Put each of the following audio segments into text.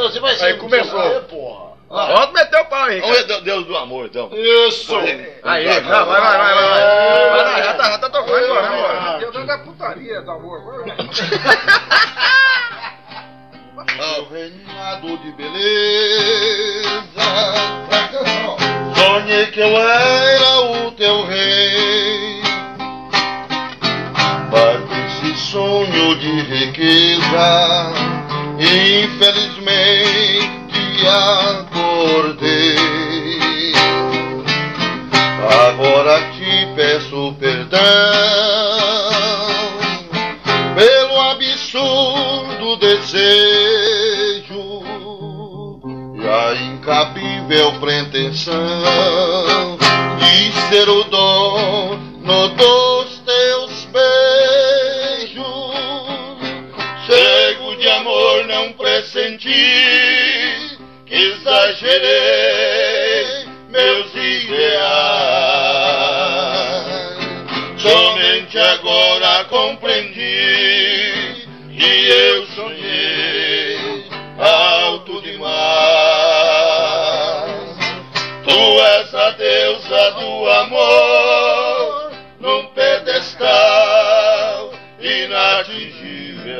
assim vai ser. Aí começou. Aí, porra. Pode meter o pau aí, cara. Deus do amor, então. Isso. Aí, vai. Vai lá, já tá tocando. Vai embora. Deus da putaria, do amor. Ao reinado de beleza, sonhei que eu era o teu rei, mas esse sonho de riqueza, infelizmente acordei. Agora te peço perdão pelo absurdo desejo e a incabível pretensão de ser o dono dos teus beijos. Cego de amor não pressenti, que exagerei meus ideais. Somente agora compreendi que eu sonhei alto demais. Tu és a deusa do amor, num pedestal inatingível.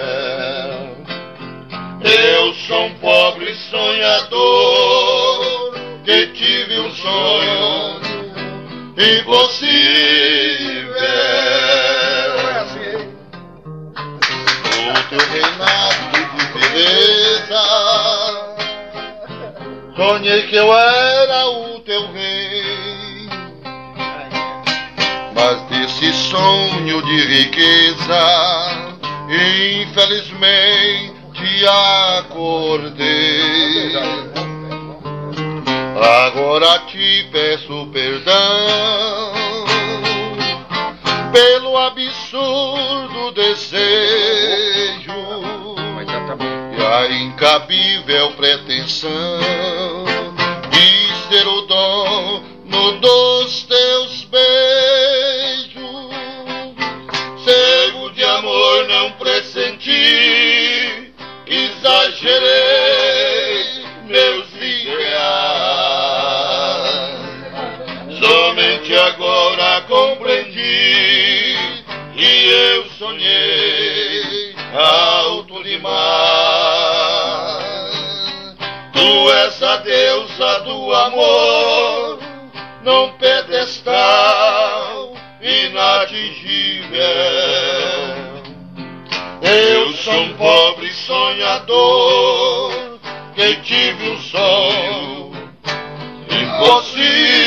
Eu sou um pobre sonhador que tive um sonho impossível. O teu reinado de beleza, sonhei que eu era o teu rei, mas desse sonho de riqueza, infelizmente acordei. Agora te peço perdão pelo absurdo desejo e a incabível pretensão de ser o dono dos teus beijos. Cego de amor não pressenti, exagerei meus ideais. Somente agora compreendi que eu sonhei alto demais. Tu és a deusa do amor, num pedestal inatingível. Eu sou um pobre sonhador que tive um sonho impossível.